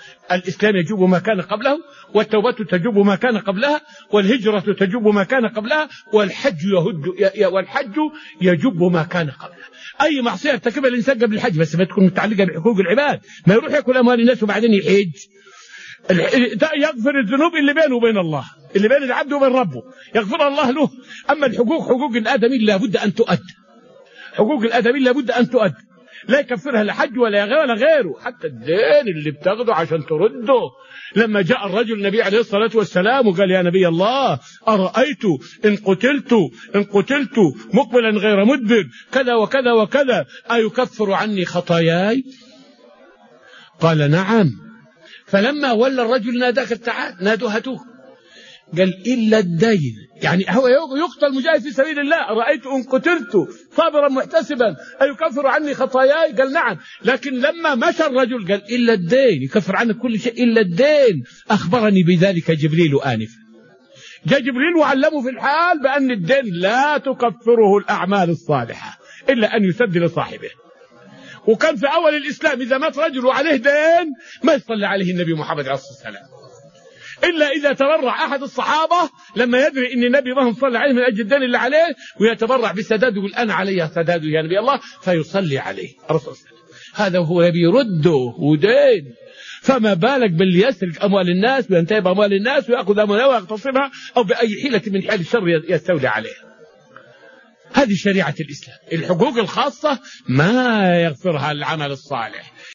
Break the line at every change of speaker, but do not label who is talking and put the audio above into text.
الإسلام يجوب ما كان قبله، والتوبة تجوب ما كان قبلها، والهجرة تجوب ما كان قبلها، والحج يجوب ما كان قبله. أي معصية يرتكبها الإنسان قبل الحج بس ما تكون متعلقة بحقوق العباد، ما يروح يأكل أموال الناس وبعدين يحج. يغفر الذنوب اللي بينه وبين الله، اللي بين العبد وبين ربه يغفر الله له. أما الحقوق، حقوق الآدمي لابد أن تؤد، حقوق الآدمي لابد أن تؤد، لا يكفرها لا حج ولا غيره. حتى الدين اللي بتاخده عشان ترده. لما جاء الرجل النبي عليه الصلاة والسلام وقال يا نبي الله أرأيت إن قتلت مقبلا غير مدبر كذا وكذا وكذا أيكفر عني خطاياي؟ قال نعم. فلما ولى الرجل ناداك تعال، نادوا هاتوه، قال إلا الدين، يعني هو يقتل مجاهد في سبيل الله. رأيت إن قتلت صابرا محتسبا أيكفر عني خطاياي؟ قال نعم. لكن لما مشى الرجل قال إلا الدين، يكفر عنك كل شيء إلا الدين. أخبرني بذلك جبريل آنفا. جاء جبريل وعلمه في الحال بأن الدين لا تكفره الأعمال الصالحة إلا أن يسد لصاحبه. وكان في أول الإسلام إذا مات رجل وعليه دين ما يصلي عليه النبي محمد عليه الصلاة والسلام، إلا إذا تبرع أحد الصحابة لما يدري أن النبي ما صلى عليه من أجل الدين اللي عليه، ويتبرع بسداد ويقول أنا علي سداد يا نبي الله، فيصلي عليه الرسول صلى الله عليه وسلم. هذا هو نبي يرده ودين. فما بالك باللي يسرق أموال الناس وينتهب أموال الناس ويأخذ أموالها ويغتصبها أو بأي حيلة من حيل الشر يستولي عليها. هذه شريعة الإسلام. الحقوق الخاصة ما يغفرها العمل الصالح.